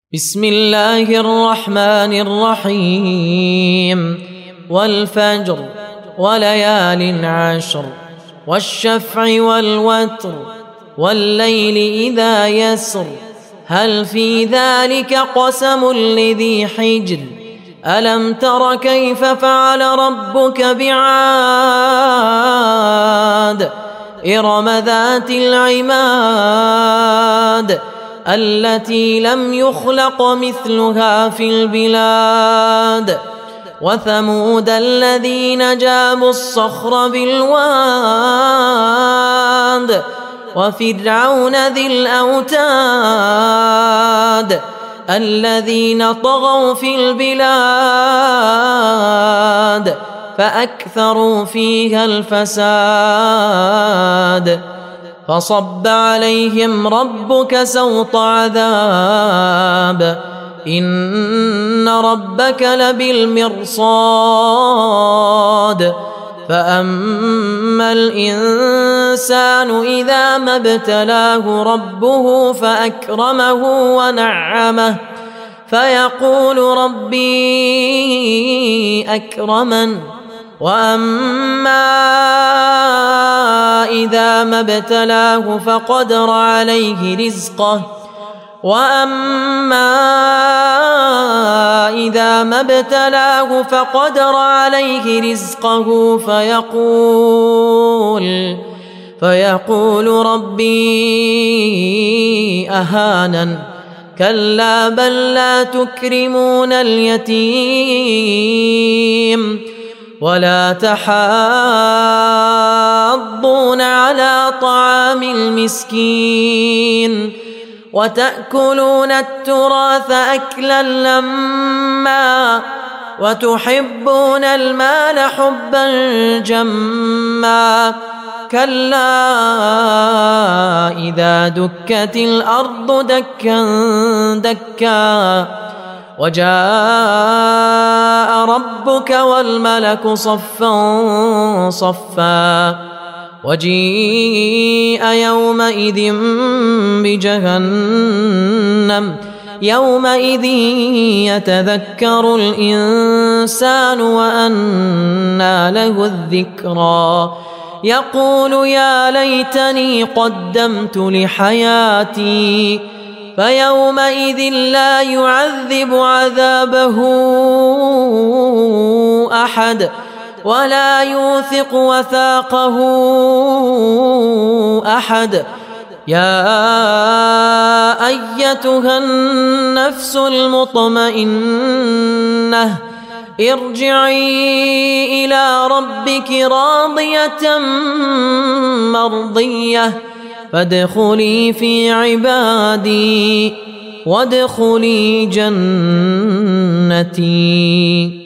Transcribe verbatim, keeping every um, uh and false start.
بسم الله الرحمن الرحيم والفجر وليال عشر والشفع والوتر والليل إذا يسر هل في ذلك قسم لذي حجر ألم تر كيف فعل ربك بعاد إرم ذات العماد التي لم يخلق مثلها في البلاد وثمود الذين جابوا الصخر بالواد وفرعون ذي الأوتاد الذين طغوا في البلاد فأكثروا فيها الفساد فصب عليهم ربك سوط عذاب إن ربك لبالمرصاد فأما الإنسان إذا ما ابتلاه ربه فأكرمه ونعمه فيقول ربي أكرمن وأما إذا ما ابتلاه فقدر عليه رزقه وأما إذا ما ابتلاه فقدر عليه رزقه فيقول فيقول ربي أهانن كلا بل لا تكرمون اليتيم ولا تحاضون على طعام المسكين وتأكلون التراث أكلا لما وتحبون المال حبا جما كلا إذا دكت الأرض دكا دكا وجاء ربك والملك صفا صفا وجيء يومئذ بجهنم يومئذ يتذكر الإنسان وأنى له الذكرى يقول يا ليتني قدمت لحياتي فيومئذ لا يعذب عذابه أحد ولا يوثق وثاقه أحد يا أيتها النفس المطمئنة ارجعي إلى ربك راضية مرضية فادخلي في عبادي وادخلي جنتي.